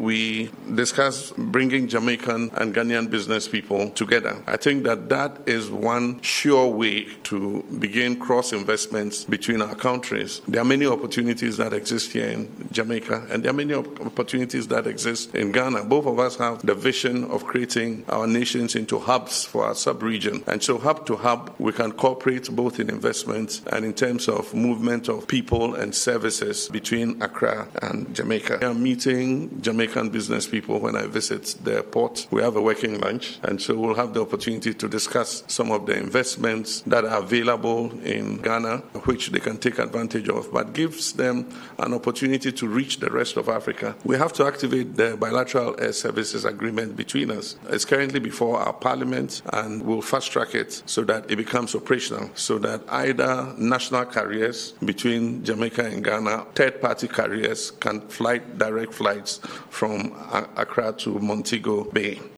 we discussed bringing Jamaican and Ghanaian business people together. I think that is one sure way to begin cross-investments between our countries. There are many opportunities that exist here in Jamaica, and there are many opportunities that exist in Ghana. Both of us have the vision of creating our nations into hubs for our sub-region. And so hub to hub, we can cooperate both in investments and in terms of movement of people and services between Accra and Jamaica. I am meeting Jamaican business people when I visit the port. We have a working lunch, and so we'll have the opportunity to discuss some of the investments that are available in Ghana, which they can take advantage of, but gives them an opportunity to reach the rest of Africa. We have to activate the bilateral air services agreement between us. It's currently before our parliament, and we'll fast track it so that it becomes operational, so that either national carriers between Jamaica and Ghana, third-party carriers can fly direct flights from Accra to Montego Bay.